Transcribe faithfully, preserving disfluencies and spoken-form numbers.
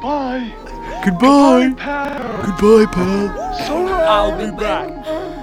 Goodbye. Goodbye. Pal. Goodbye, pal. So long. I'll be back.